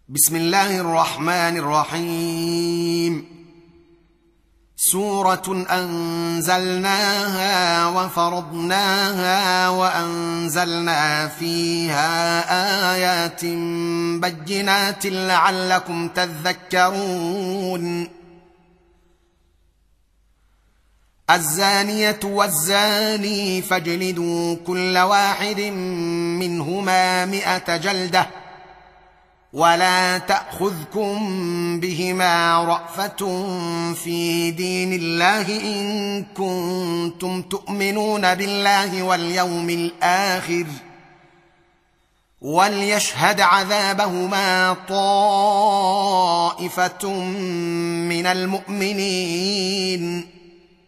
بسم الله الرحمن الرحيم. سورة أنزلناها وفرضناها وأنزلنا فيها آيات بينات لعلكم تذكرون. الزانية والزاني فاجلدوا كل واحد منهما 100 جلدة ولا تأخذكم بهما رأفة في دين الله إن كنتم تؤمنون بالله واليوم الآخر وليشهد عذابهما طائفة من المؤمنين.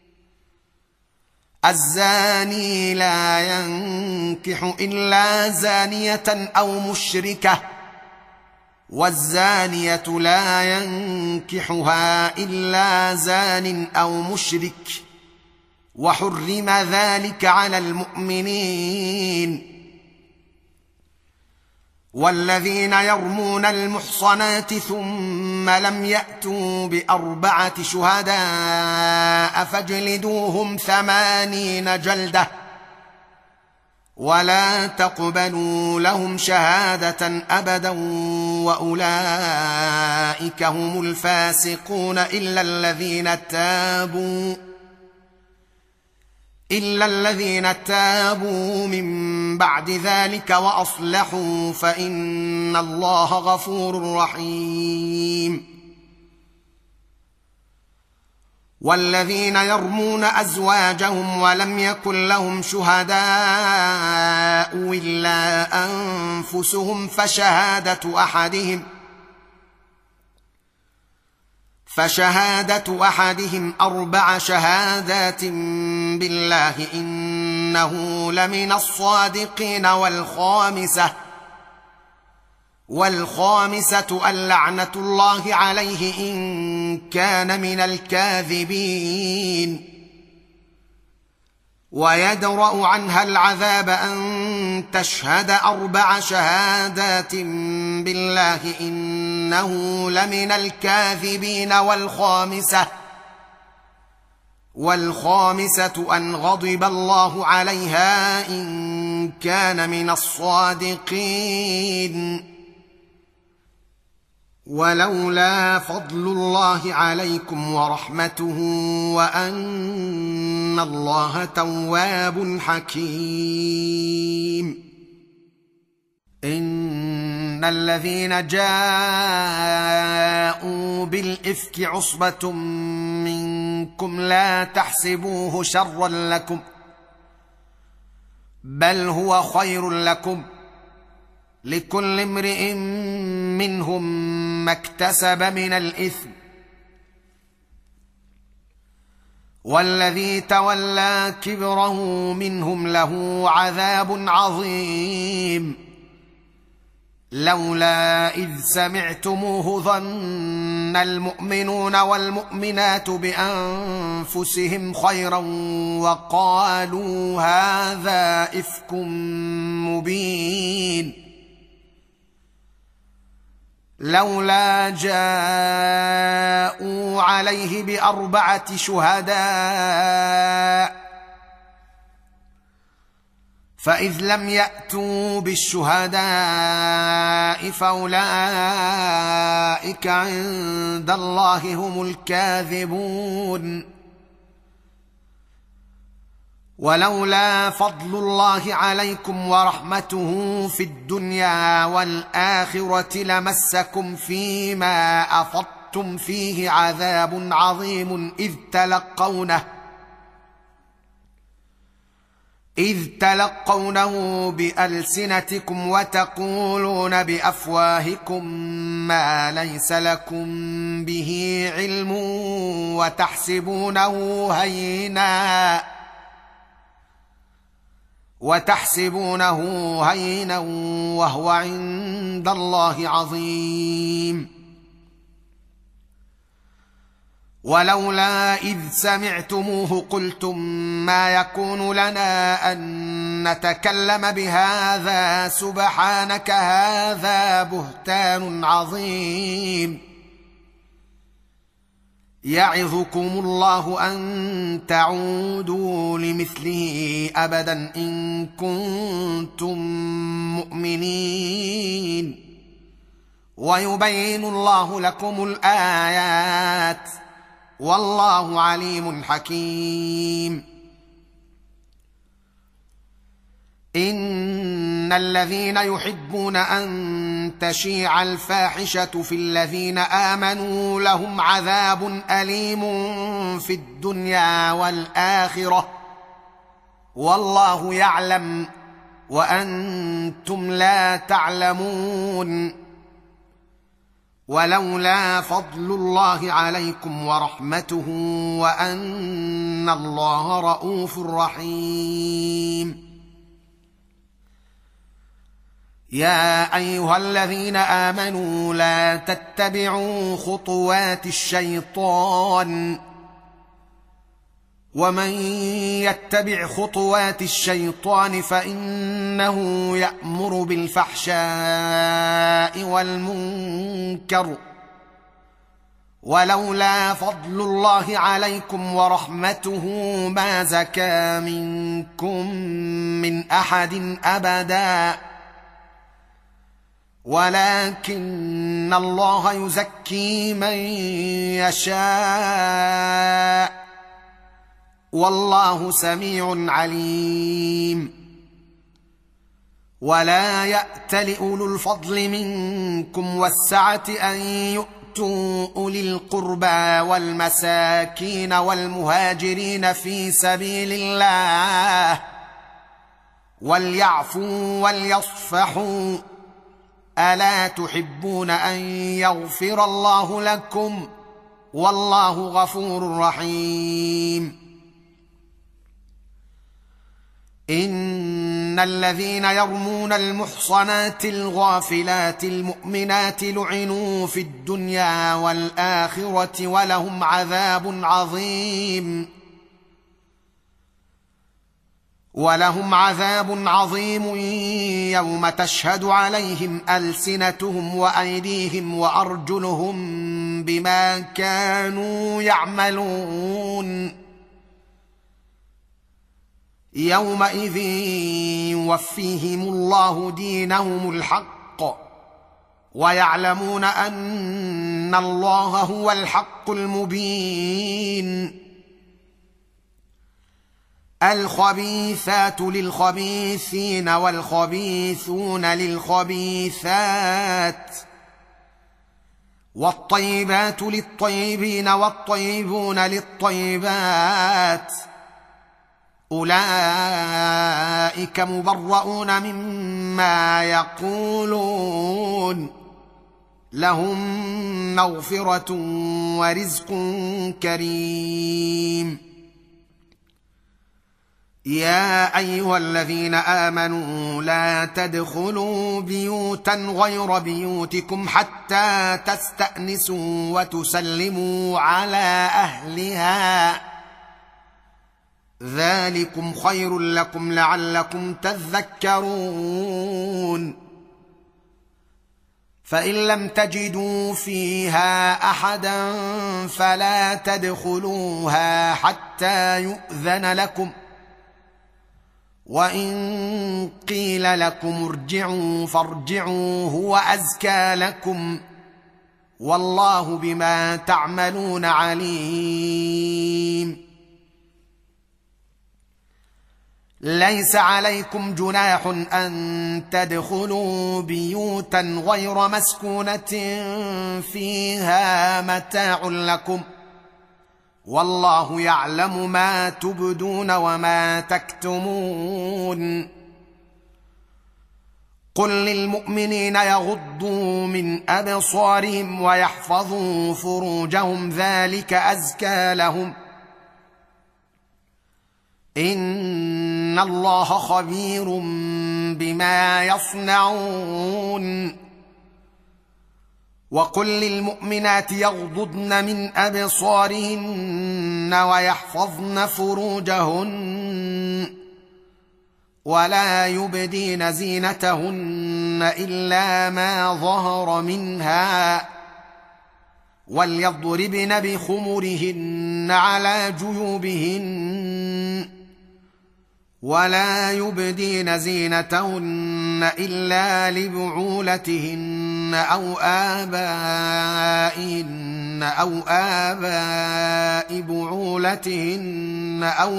الزاني لا ينكح إلا زانية أو مشركة والزانية لا ينكحها إلا زان أو مشرك وحرم ذلك على المؤمنين. والذين يرمون المحصنات ثم لم يأتوا ب4 شهداء فاجلدوهم 80 جلدة ولا تقبلوا لهم شهادة أبدا وأولئك هم الفاسقون إلا الذين تابوا من بعد ذلك وأصلحوا فإن الله غفور رحيم. والذين يرمون أزواجهم ولم يكن لهم شهداء إلا أنفسهم فشهادة أحدهم 4 شهادات بالله إنه لمن الصادقين. والخامسة اللعنة الله عليه إن كان من الكاذبين. ويدرأ عنها العذاب أن تشهد 4 شهادات بالله إنه لمن الكاذبين. والخامسة أن غضب الله عليها إن كان من الصادقين. ولولا فضل الله عليكم ورحمته وأن الله تواب حكيم. إن الذين جاءوا بالإفك عصبة منكم لا تحسبوه شرا لكم بل هو خير لكم لكل امرئ منهم ما اكتسب من الإثم والذي تولى كبره منهم له عذاب عظيم. لولا إذ سمعتموه ظن المؤمنون والمؤمنات بأنفسهم خيرا وقالوا هذا إفك مبين. لولا جاءوا عليه ب4 شهداء فإذ لم يأتوا بالشهداء فأولئك عند الله هم الكاذبون. ولولا فضل الله عليكم ورحمته في الدنيا والآخرة لمسكم فيما أفضتم فيه عذاب عظيم إذ تلقونه بألسنتكم وتقولون بأفواهكم ما ليس لكم به علم وتحسبونه هينا وهو عند الله عظيم. ولولا إذ سمعتموه قلتم ما يكون لنا أن نتكلم بهذا سبحانك هذا بهتان عظيم يعظكم الله أن تعودوا لمثله أبدا إن كنتم مؤمنين ويبين الله لكم الآيات والله عليم حكيم. إن الذين يحبون أن تشيع الفاحشة في الذين آمنوا لهم عذاب أليم في الدنيا والآخرة والله يعلم وأنتم لا تعلمون. ولولا فضل الله عليكم ورحمته وأن الله رءوف رحيم. يا أيها الذين آمنوا لا تتبعوا خطوات الشيطان ومن يتبع خطوات الشيطان فإنه يأمر بالفحشاء والمنكر ولولا فضل الله عليكم ورحمته ما زكى منكم من أحد أبدا ولكن الله يزكي من يشاء والله سميع عليم. ولا يأتل أولو الفضل منكم والسعة أن يؤتوا أولي القربى والمساكين والمهاجرين في سبيل الله وليعفوا وليصفحوا ألا تحبون أن يغفر الله لكم والله غفور رحيم. إن الذين يرمون المحصنات الغافلات المؤمنات لعنوا في الدنيا والآخرة ولهم عذاب عظيم يوم تشهد عليهم ألسنتهم وأيديهم وأرجلهم بما كانوا يعملون. يومئذ يوفيهم الله دينهم الحق ويعلمون أن الله هو الحق المبين. الخبيثات للخبيثين والخبيثون للخبيثات والطيبات للطيبين والطيبون للطيبات أولئك مبرؤون مما يقولون لهم مغفرة ورزق كريم. يا أيها الذين آمنوا لا تدخلوا بيوتا غير بيوتكم حتى تستأنسوا وتسلموا على أهلها ذلكم خير لكم لعلكم تذكرون. فإن لم تجدوا فيها أحدا فلا تدخلوها حتى يؤذن لكم وإن قيل لكم ارجعوا فارجعوا هو أزكى لكم والله بما تعملون عليم. ليس عليكم جناح أن تدخلوا بيوتا غير مسكونة فيها متاع لكم والله يعلم ما تبدون وما تكتمون. قل للمؤمنين يغضوا من أبصارهم ويحفظوا فروجهم ذلك أزكى لهم إن الله خبير بما يصنعون. وقل للمؤمنات يغضضن من أبصارهن ويحفظن فروجهن ولا يبدين زينتهن إلا ما ظهر منها وليضربن بخمرهن على جيوبهن ولا يبدين زينتهن إلا لبعولتهن أو آبائهن أو آباء بعولتهن أو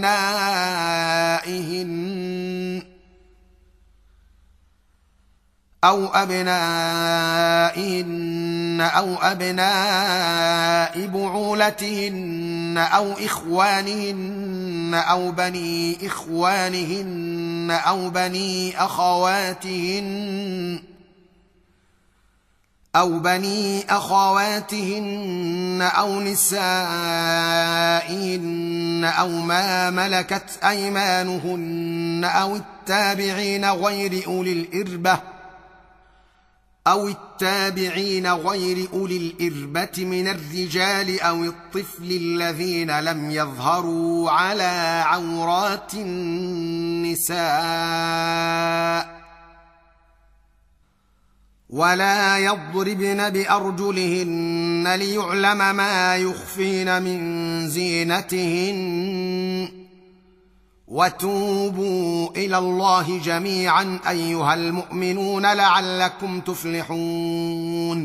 أبنائهن أو بعولتهن أو إخوانهن أو بني إخوانهن أو بني أخواتهن أو نسائهن أو ما ملكت أيمانهن أو التابعين غير أولي الإربة من الرجال أو الطفل الذين لم يظهروا على عورات النساء ولا يضربن بأرجلهن ليعلم ما يخفين من زينتهن وتوبوا إلى الله جميعا أيها المؤمنون لعلكم تفلحون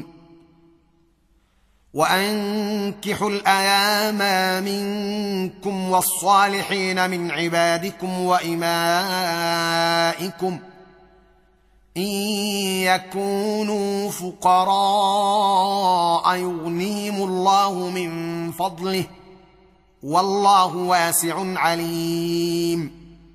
وأنكحوا الأيام منكم والصالحين من عبادكم وإمائكم إن يكونوا فقراء يغنيهم الله من فضله والله واسع عليم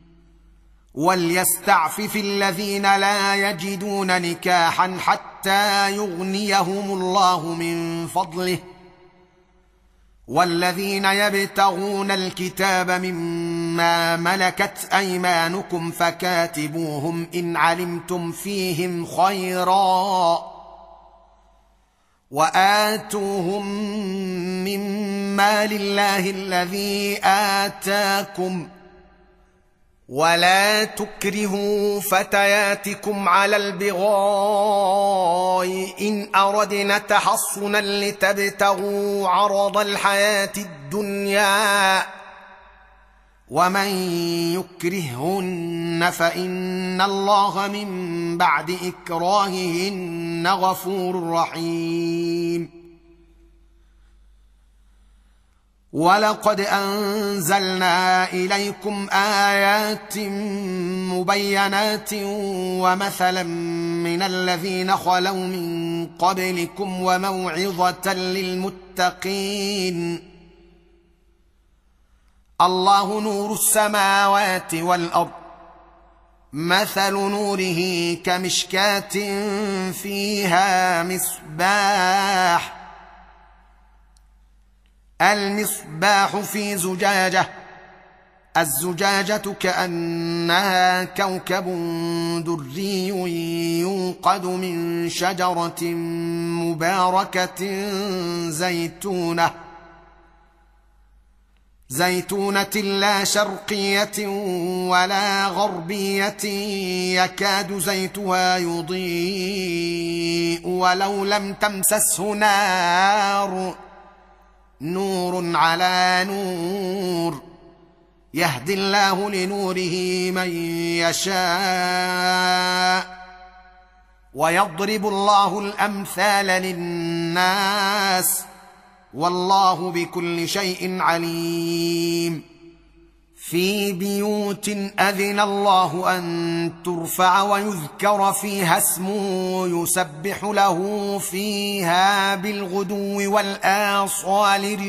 وليستعفف الذين لا يجدون نكاحا حتى يغنيهم الله من فضله والذين يبتغون الكتاب مما ملكت أيمانكم فكاتبوهم إن علمتم فيهم خيرا وآتوهم مما لله الذي آتاكم ولا تكرهوا فتياتكم على البغاء إن أردنا تحصنا لتبتغوا عرض الحياة الدنيا ومن يكرههن فإن الله من بعد إكراههن غفور رحيم ولقد أنزلنا إليكم آيات مبينات ومثلا من الذين خلوا من قبلكم وموعظة للمتقين الله نور السماوات والأرض مثل نوره كمشكاة فيها مصباح المصباح في زجاجة الزجاجة كأنها كوكب دري يوقد من شجرة مباركة زيتونة لا شرقية ولا غربية يكاد زيتها يضيء ولو لم تمسسه نور على نور يهدي الله لنوره من يشاء ويضرب الله الأمثال للناس والله بكل شيء عليم في بيوت أذن الله أن ترفع ويذكر فيها اسمه يسبح له فيها بالغدو والآصال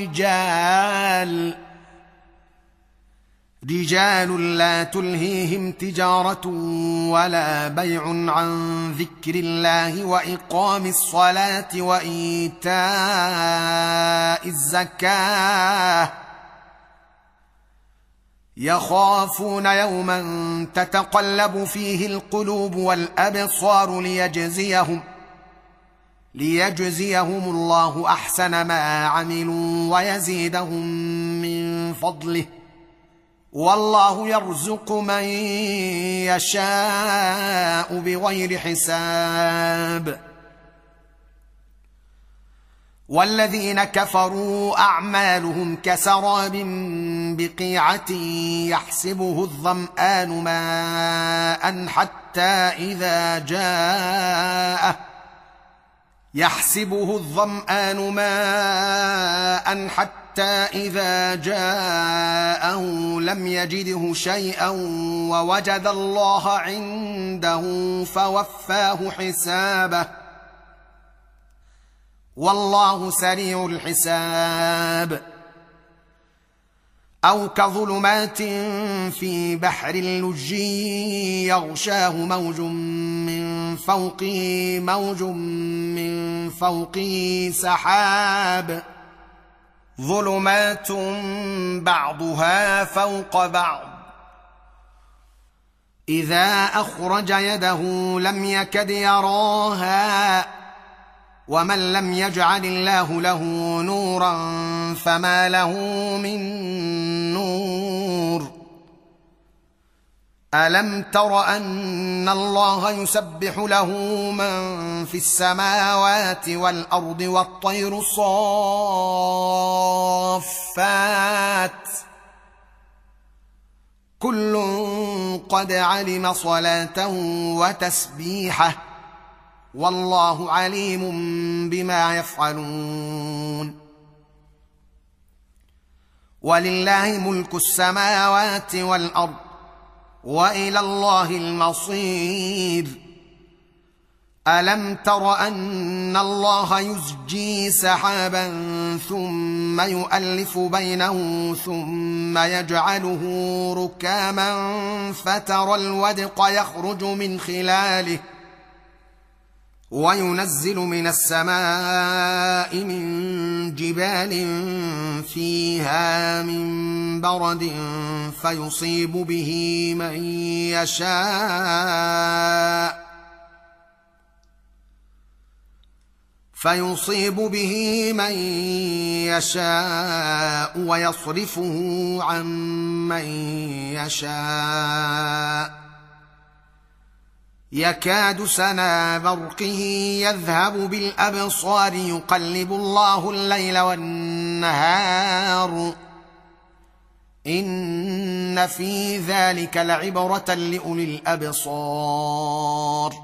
رجال لا تلهيهم تجارة ولا بيع عن ذكر الله وإقام الصلاة وإيتاء الزكاة يخافون يوما ليجزيهم الله احسن ما عملوا ويزيدهم من فضله، والله يرزق من يشاء بغير حساب. والذين كفروا اعمالهم كسراب بقيعة يحسبه الظمآن ماء حتى إذا جاءه لم يجده شيئا ووجد الله عنده فوفاه حسابه، والله سريع الحساب. أو كظلمات في بحر لجي يغشاه موج من فوقه سحاب، ظلمات بعضها فوق بعض، إذا أخرج يده لم يكد يراها، ومن لم يجعل الله له نورا فما له من نور. ألم تر أن الله يسبح له من في السماوات والأرض والطير صافات، كل قد علم صلاته وتسبيحه، والله عليم بما يفعلون. ولله ملك السماوات والأرض وإلى الله المصير. ألم تر أن الله يزجي سحابا ثم يؤلف بينه ثم يجعله ركاما فترى الودق يخرج من خلاله، وينزل من السماء من جبال فيها من برد فيصيب به من يشاء ويصرفه عن من يشاء، يكاد سنا برقه يذهب بالأبصار، يقلب الله الليل والنهار، إن في ذلك لعبرة لأولي الأبصار.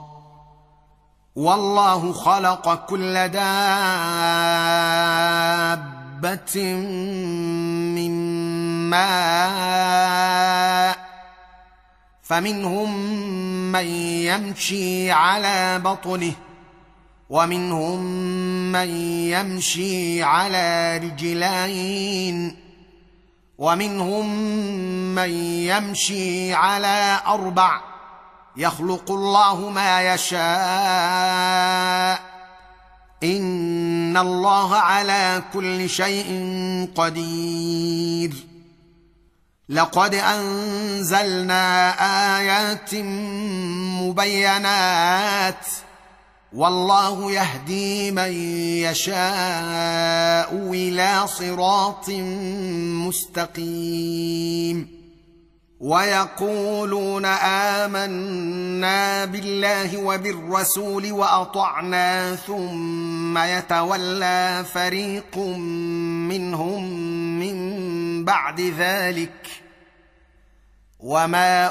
والله خلق كل دابة من ماء، فمنهم من يمشي على بطنه، ومنهم من يمشي على رجلين، ومنهم من يمشي على 4، يخلق الله ما يشاء، إن الله على كل شيء قدير. لقد أنزلنا آيات مبينات، والله يهدي من يشاء إلى صراط مستقيم. ويقولون آمنا بالله وبالرسول وأطعنا، ثم يتولى فريق منهم من بعد ذلك، وما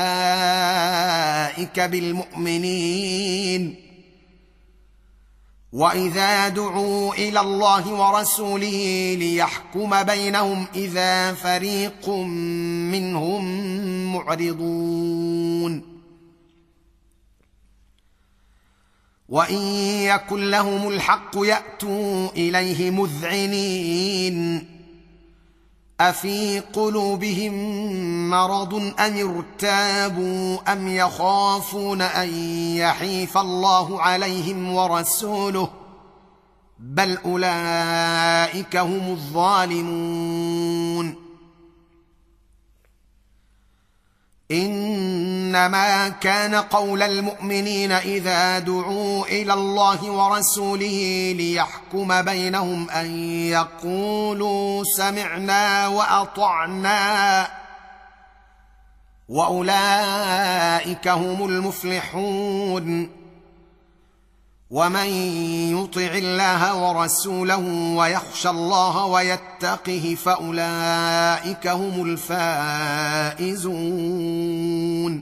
أولئك بالمؤمنين. وإذا دعوا إلى الله ورسوله ليحكم بينهم إذا فريق منهم معرضون. وإن يكن لهم الحق يأتوا إليه مذعنين، أفي قلوبهم مرض أم ارتابوا أم يخافون أن يحيف الله عليهم ورسوله، بل أولئك هم الظالمون. انما كان قول المؤمنين اذا دعوا الى الله ورسوله ليحكم بينهم ان يقولوا سمعنا واطعنا واولئك هم المفلحون. ومن يطع الله ورسوله ويخشى الله ويتقه فاولئك هم الفائزون.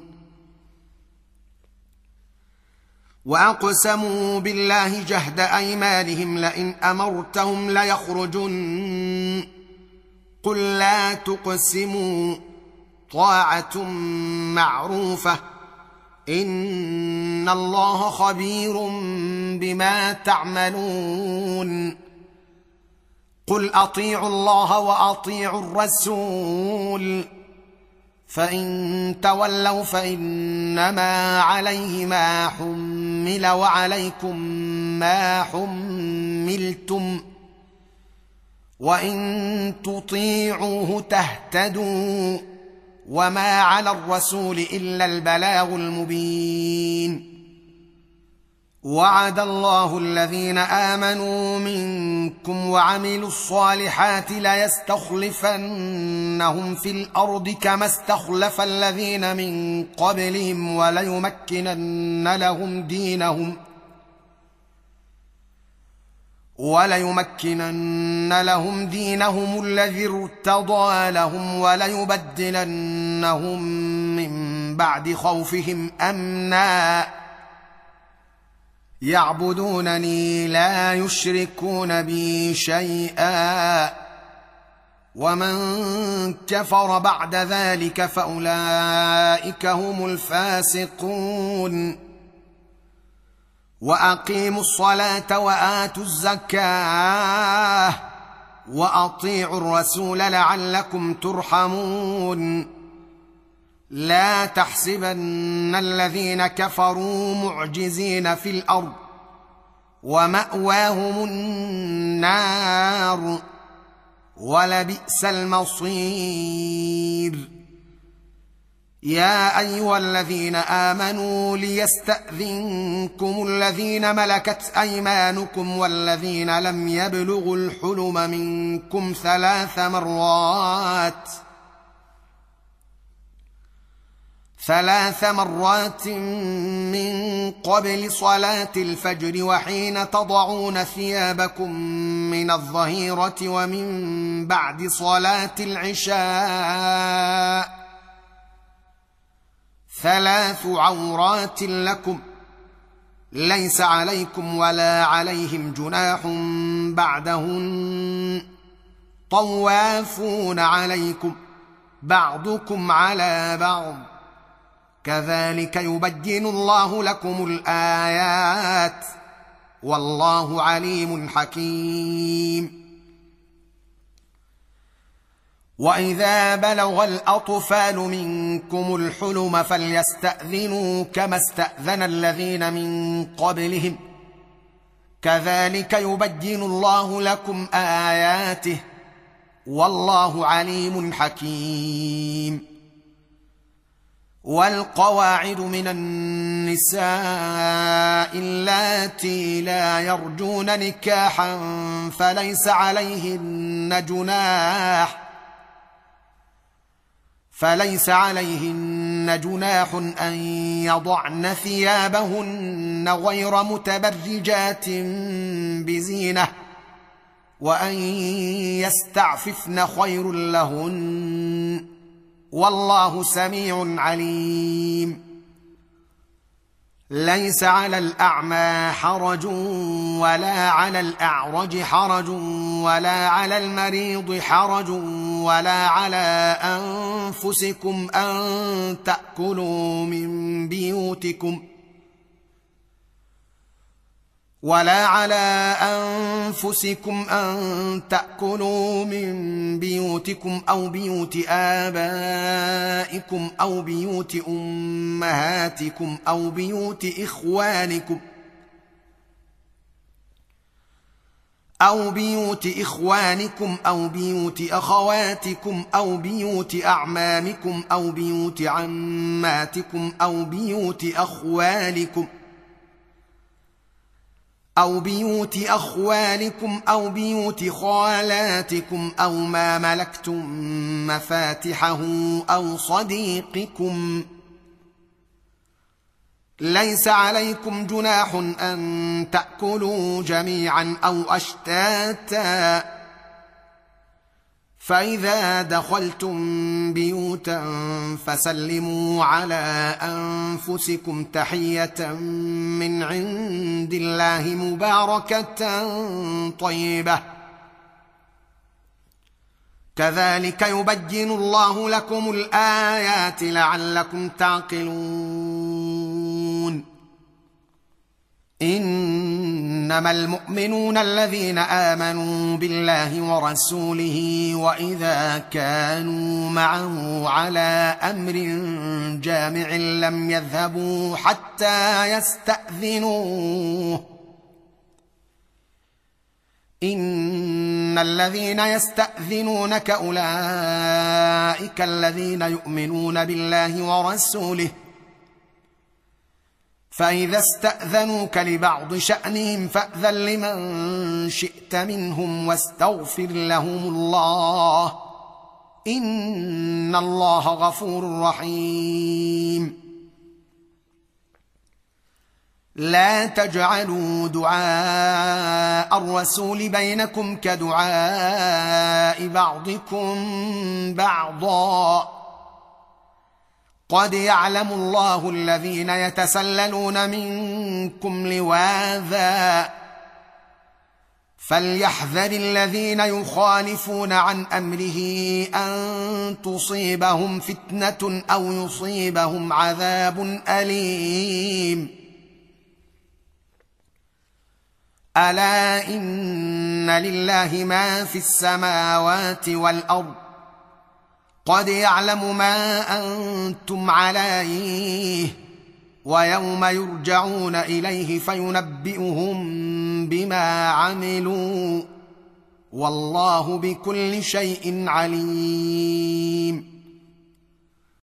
واقسموا بالله جهد ايمانهم لئن امرتهم ليخرجن قل لا تقسموا طاعه معروفه ان الله خبير بما تعملون. قل اطيعوا الله واطيعوا الرسول فان تولوا فانما عليه ما حمل وعليكم ما حملتم وان تطيعوه تهتدوا وما على الرسول الا البلاغ المبين. وعد الله الذين امنوا منكم وعملوا الصالحات ليستخلفنهم في الارض كما استخلف الذين من قبلهم وليمكنن لهم دينهم الذي ارتضى لهم وليبدلنهم من بعد خوفهم امنا يعبدونني لا يشركون بي شيئا ومن كفر بعد ذلك فاولئك هم الفاسقون. واقيموا الصلاه واتوا الزكاه واطيعوا الرسول لعلكم ترحمون. لا تحسبن الذين كفروا معجزين في الارض وماواهم النار ولبئس المصير. يا ايها الذين امنوا ليستاذنكم الذين ملكت ايمانكم والذين لم يبلغوا الحلم منكم 3 مرات من قبل صلاة الفجر وحين تضعون ثيابكم من الظهيرة ومن بعد صلاة العشاء 3 عورات لكم ليس عليكم ولا عليهم جناح بعدهن طوافون عليكم بعضكم على بعض كذلك يبين الله لكم الآيات والله عليم حكيم. وإذا بلغ الأطفال منكم الحلم فليستأذنوا كما استأذن الذين من قبلهم كذلك يبين الله لكم آياته والله عليم حكيم. والقواعد من النساء اللاتي لا يرجون نكاحا فليس عليهن جناح أن يضعن ثيابهن غير متبرجات بزينة وأن يستعففن خير لهن والله سميع عليم. ليس على الأعمى حرج ولا على الأعرج حرج ولا على المريض حرج ولا على أنفسكم أن تأكلوا من بيوتكم أو بيوت آبائكم أو بيوت أمهاتكم أو بيوت إخوانكم أو بيوت إخوانكم أو بيوت أخواتكم أو بيوت أعمامكم أو بيوت عماتكم أو بيوت أخوالكم أو بيوت خالاتكم أو ما ملكتم مفاتحه أو صديقكم. ليس عليكم جناح أن تأكلوا جميعا أو أشتاتا، فإذا دخلتم بيوتا فسلموا على أنفسكم تحية من عند الله مباركة طيبة، كذلك يبين الله لكم الآيات لعلكم تعقلون. إنما المؤمنون الذين آمنوا بالله ورسوله وإذا كانوا معه على أمر جامع لم يذهبوا حتى يستأذنوه. إن الذين يستأذنونك أولئك الذين يؤمنون بالله ورسوله، فإذا استأذنوك لبعض شأنهم فأذن لمن شئت منهم واستغفر لهم الله، إن الله غفور رحيم. لا تجعلوا دعاء الرسول بينكم كدعاء بعضكم بعضا، قد يعلم الله الذين يتسللون منكم لواذا، فليحذر الذين يخالفون عن أمره أن تصيبهم فتنة أو يصيبهم عذاب أليم. ألا إن لله ما في السماوات والأرض، قد يعلم ما أنتم عليه، ويوم يرجعون إليه فينبئهم بما عملوا، والله بكل شيء عليم.